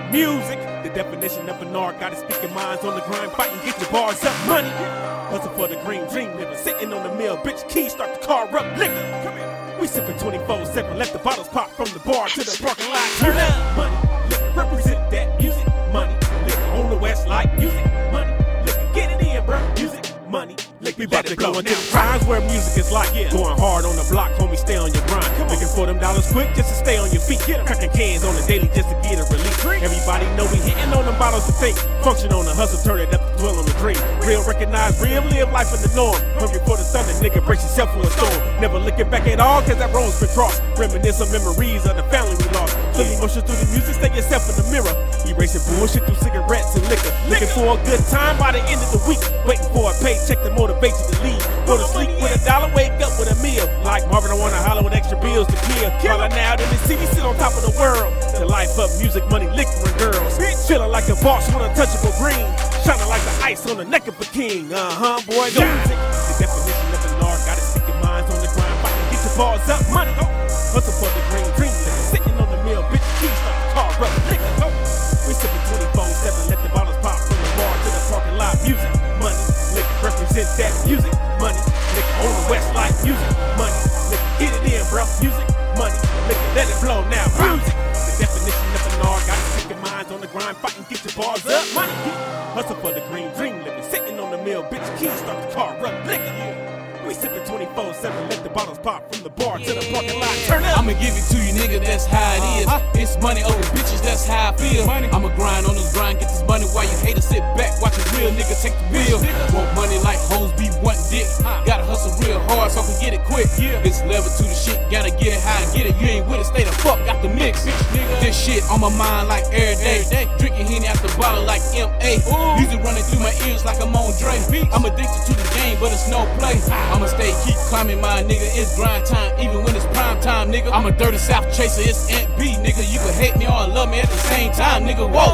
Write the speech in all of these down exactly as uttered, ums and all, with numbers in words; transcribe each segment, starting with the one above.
music. The definition of an art, gotta speak your minds on the grind, fight and get your bars up, money. Hustle for the green dream, living, sitting on the mill, bitch, keys, start the car up, liquor. Come here. We sippin' twenty-four seven, let the bottles pop from the bar to the parking lot. Turn up, money, liquor, represent that music, money, liquor on the west like music, money, liquor, get it in, bro, music, money. We about to go into the times where music is like yeah. Going hard on the block, homie, stay on your grind. Looking for them dollars quick just to stay on your feet. Cracking cans on the daily just to get a relief. Everybody know we hitting on them bottles to think. Function on the hustle, turn it up to dwell on the dream. Real recognize, real live life in the norm. Hungry for the thunder, nigga, brace yourself for a storm. Never looking back at all, cause that road's been crossed. Reminisce on memories of the family we lost. Feel emotion through the music, stay yourself in the mirror. Erasing bullshit through cigarettes and liquor. Looking for a good time by the end of the week. Waiting for a paycheck to motivate you to leave. Go to sleep with a dollar, wake up with a meal. Like Marvin, I wanna holler with extra bills to kill. Holler now in the city, sit on top of the world. The life of music, money, liquor, and girls. Feeling like a boss with untouchable green. Shining like the ice on the neck of a king. Uh-huh, boy, go. Music, the definition of an art. Gotta stick your minds on the grind. Fight and get your bars up, money. Go. Hustle for the green dream. Sitting on the mill, bitch, keys, start the car up. Liquor, go. We sippin' twenty-four seven, let the bottles pop from the bar to the parking lot. Music, money, liquor, represent that music, money, liquor on the west like music, money, liquor, get it in, bro, music, money, liquor, let it blow now, music. The definition of an art, gotta stick your minds on the grind, fight and get your bars up, money. Hustle for the green dream, living, sitting on the mill, bitch, keys, start the car up, liquor. We sippin' twenty-four seven, let the bottles pop from the bar to the parking lot. Turn up. I'ma give it to you, nigga, that's how it is. Uh-huh. It's money over bitches, that's how I feel. Money. I'ma grind on this grind, get this money while you haters sit back, watch a real nigga take the wheel. Want money like hoes be wantin' dick. Uh. Gotta hustle real hard so I can get it quick. Yeah. It's level to the shit, gotta get it high and get it. You ain't with it, stay the fuck out the mix. Bitch, nigga. This shit on my mind like every day. Every day. Drinking Henny out the bottle like M A. Ooh. Music running through my ears like I'm on Dre. I'm addicted to the game, but it's no play. I'ma stay, keep climbing, my nigga. It's grind time, even when it's prime time, nigga. I'm a dirty South chaser, it's Ant B, nigga. You can hate me or love me at the same time, nigga. Whoa.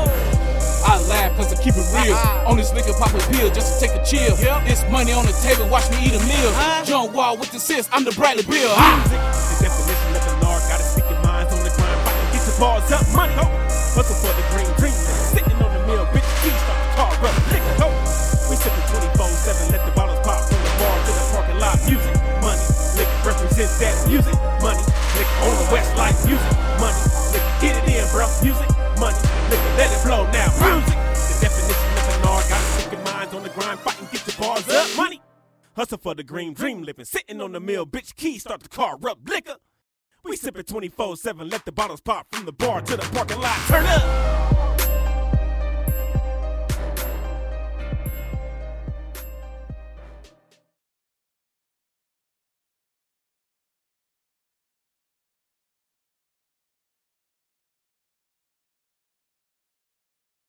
I laugh cause I keep it real. Uh-huh. On this liquor, pop a pill just to take a chill. Yep. It's money on the table, watch me eat a meal. Uh-huh. John Wall with the sis, I'm the Bradley Bill. Ah. Music, the definition of an art. Gotta stick your minds on the grind, fight and get your bars up, money. Go. Hustle for the green dream, sitting on the mill, bitch, keys, start the car up, liquor, go. We sippin' twenty-four seven, let the bottles pop from the bar to the parking lot. Music, money, liquor, represent that music, money, liquor on the west like music, money, liquor, get it in, bro, music, money, liquor, let it blow now, music. The definition of an art, gotta stick your minds on the grind, fight and get your bars up, money. Hustle for the green dream, living, sitting on the mill, bitch, keys, start the car up, liquor. We sippin' twenty-four seven, let the bottles pop from the bar to the parking lot, turn up.